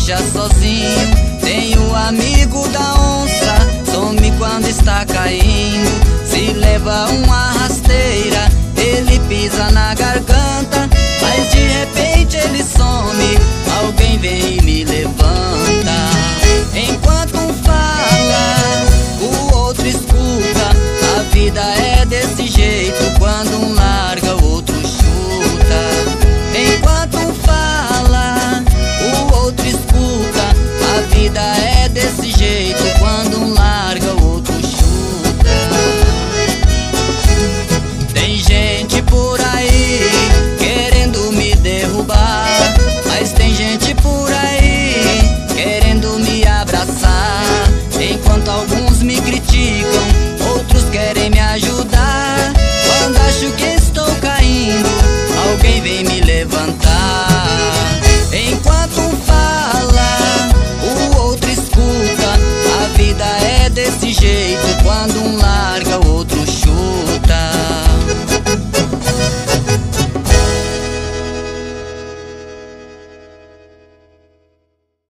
deixa sozinho. Tem o amigo da onça, some quando está caindo. Se leva uma rasteira, ele pisa na garganta, mas de repente ele some. Alguém vem e